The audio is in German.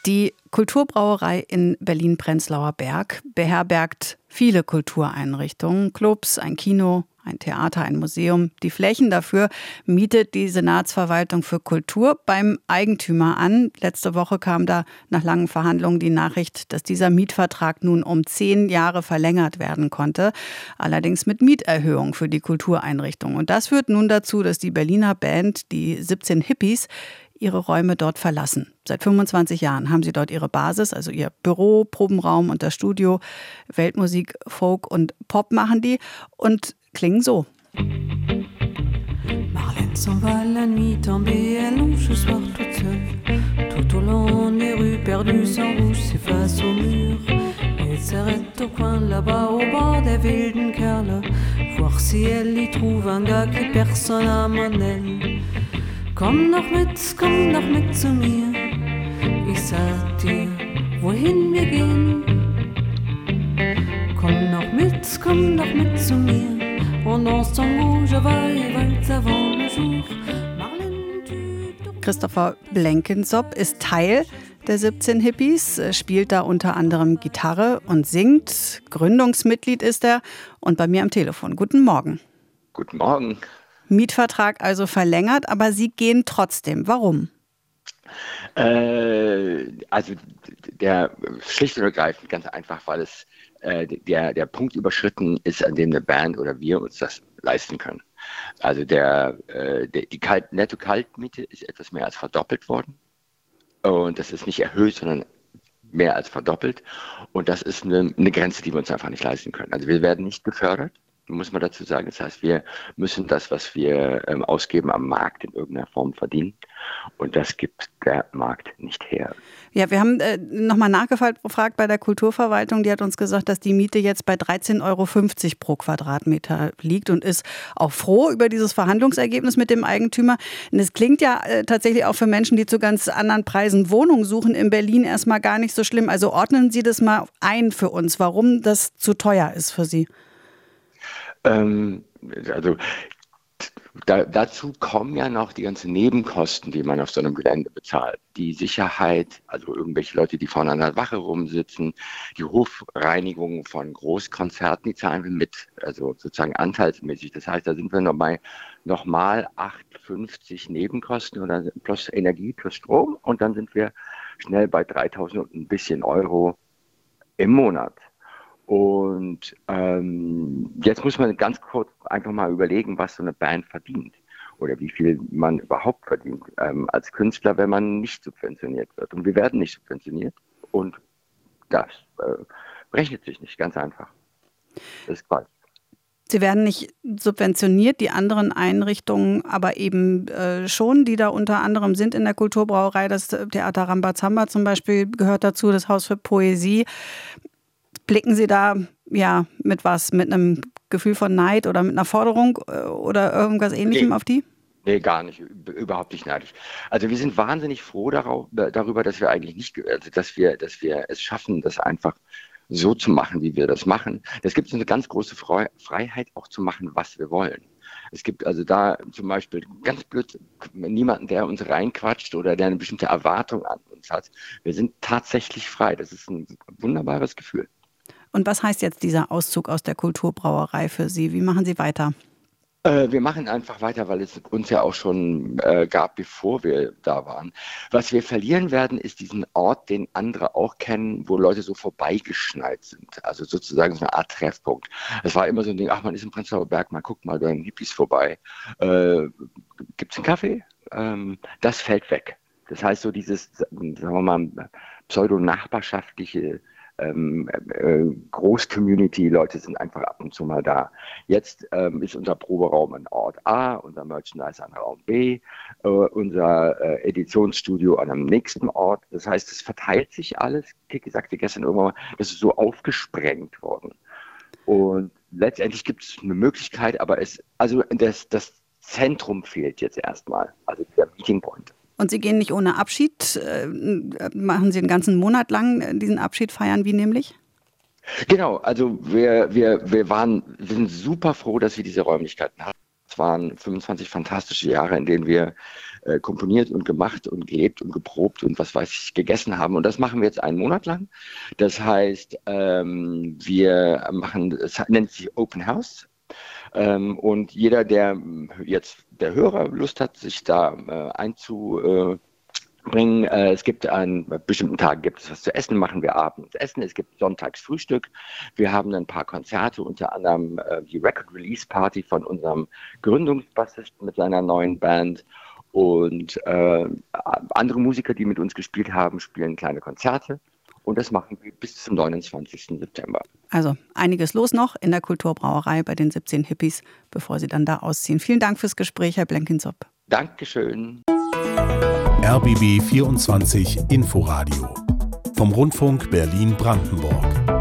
Die Kulturbrauerei in Berlin-Prenzlauer Berg beherbergt viele Kultureinrichtungen, Clubs, ein Kino, ein Theater, ein Museum. Die Flächen dafür mietet die Senatsverwaltung für Kultur beim Eigentümer an. Letzte Woche kam da nach langen Verhandlungen die Nachricht, dass dieser Mietvertrag nun um 10 Jahre verlängert werden konnte. Allerdings mit Mieterhöhung für die Kultureinrichtung. Und das führt nun dazu, dass die Berliner Band, die 17 Hippies, ihre Räume dort verlassen. Seit 25 Jahren haben sie dort ihre Basis, also ihr Büro, Probenraum und das Studio. Weltmusik, Folk und Pop machen die und klingen so. Marlène s'en va la nuit tombée, elle longe ce soir toute seule. Tout au long des rues perdues, sans rouge s'efface au mur. Elle s'arrête au coin là-bas, au bord des wilden Kerle. Voir si elle y trouve un gars qui personne n'aime en elle. Komm noch mit zu mir. Ich sag dir, wohin wir gehen. Komm noch mit zu mir. Und on s'en je vais avant le jour. Christopher Blenkinsop ist Teil der 17 Hippies, spielt da unter anderem Gitarre und singt. Gründungsmitglied ist er und bei mir am Telefon. Guten Morgen. Guten Morgen. Mietvertrag also verlängert, aber Sie gehen trotzdem. Warum? Also der schlicht und ergreifend ganz einfach, weil es der Punkt überschritten ist, an dem eine Band oder wir uns das leisten können. Also die Netto-Kaltmiete ist etwas mehr als verdoppelt worden. Und das ist nicht erhöht, sondern mehr als verdoppelt. Und das ist eine Grenze, die wir uns einfach nicht leisten können. Also wir werden nicht gefördert, muss man dazu sagen. Das heißt, wir müssen das, was wir ausgeben, am Markt in irgendeiner Form verdienen. Und das gibt der Markt nicht her. Ja, wir haben nochmal nachgefragt bei der Kulturverwaltung. Die hat uns gesagt, dass die Miete jetzt bei 13,50 € pro Quadratmeter liegt und ist auch froh über dieses Verhandlungsergebnis mit dem Eigentümer. Und es klingt ja tatsächlich auch für Menschen, die zu ganz anderen Preisen Wohnungen suchen, in Berlin erstmal gar nicht so schlimm. Also ordnen Sie das mal ein für uns, warum das zu teuer ist für Sie. Dazu kommen ja noch die ganzen Nebenkosten, die man auf so einem Gelände bezahlt. Die Sicherheit, also irgendwelche Leute, die vorne an der Wache rumsitzen, die Hofreinigung von Großkonzerten, die zahlen wir mit, also sozusagen anteilsmäßig. Das heißt, da sind wir nochmal 8,50 Nebenkosten oder plus Energie plus Strom und dann sind wir schnell bei 3.000 und ein bisschen Euro im Monat. Und jetzt muss man ganz kurz einfach mal überlegen, was so eine Band verdient oder wie viel man überhaupt verdient als Künstler, wenn man nicht subventioniert wird. Und wir werden nicht subventioniert und das rechnet sich nicht, ganz einfach. Das ist falsch. Sie werden nicht subventioniert, die anderen Einrichtungen aber eben schon, die da unter anderem sind in der Kulturbrauerei. Das Theater Rambazamba zum Beispiel gehört dazu, das Haus für Poesie. Blicken Sie da mit was? Mit einem Gefühl von Neid oder mit einer Forderung oder irgendwas Ähnlichem auf die? Nee, gar nicht, überhaupt nicht neidisch. Also wir sind wahnsinnig froh darüber, dass wir eigentlich nicht, also dass wir es schaffen, das einfach so zu machen, wie wir das machen. Es gibt eine ganz große Freiheit, auch zu machen, was wir wollen. Es gibt also da zum Beispiel ganz blöd niemanden, der uns reinquatscht oder der eine bestimmte Erwartung an uns hat. Wir sind tatsächlich frei. Das ist ein wunderbares Gefühl. Und was heißt jetzt dieser Auszug aus der Kulturbrauerei für Sie? Wie machen Sie weiter? Wir machen einfach weiter, weil es uns ja auch schon gab, bevor wir da waren. Was wir verlieren werden, ist diesen Ort, den andere auch kennen, wo Leute so vorbeigeschneit sind. Also sozusagen so eine Art Treffpunkt. Es war immer so ein Ding, man ist im Prenzlauer Berg, man guckt mal bei den Hippies vorbei. Gibt es einen Kaffee? Das fällt weg. Das heißt so dieses, sagen wir mal, pseudo-nachbarschaftliche Groß-Community, Leute sind einfach ab und zu mal da. Jetzt ist unser Proberaum an Ort A, unser Merchandise an Raum B, unser Editionsstudio an einem nächsten Ort. Das heißt, es verteilt sich alles. Kiki sagte gestern irgendwann mal, das ist so aufgesprengt worden. Und letztendlich gibt es eine Möglichkeit, aber das Zentrum fehlt jetzt erstmal, also der Meeting Point. Und Sie gehen nicht ohne Abschied? Machen Sie einen ganzen Monat lang diesen Abschied feiern, wie nämlich? Genau, also wir sind super froh, dass wir diese Räumlichkeiten haben. Es waren 25 fantastische Jahre, in denen wir komponiert und gemacht und gelebt und geprobt und was weiß ich, gegessen haben. Und das machen wir jetzt einen Monat lang. Das heißt, wir machen, es nennt sich Open House. Und jeder, der Hörer Lust hat, sich da einzubringen, es gibt an bestimmten Tagen gibt es was zu essen, machen wir abends Essen, es gibt sonntags Frühstück, wir haben ein paar Konzerte, unter anderem die Record Release Party von unserem Gründungsbassisten mit seiner neuen Band und andere Musiker, die mit uns gespielt haben, spielen kleine Konzerte. Und das machen wir bis zum 29. September. Also einiges los noch in der Kulturbrauerei bei den 17 Hippies, bevor Sie dann da ausziehen. Vielen Dank fürs Gespräch, Herr Blenkinsop. Dankeschön. RBB 24 Inforadio vom Rundfunk Berlin-Brandenburg.